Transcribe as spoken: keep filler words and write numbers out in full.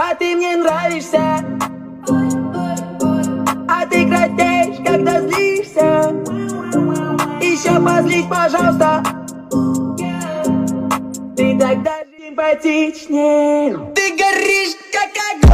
А ты мне нравишься, а ты краснеешь, когда злишься. Еще позлись, пожалуйста. Ты тогда симпатичнее. Ты горишь, как огонь.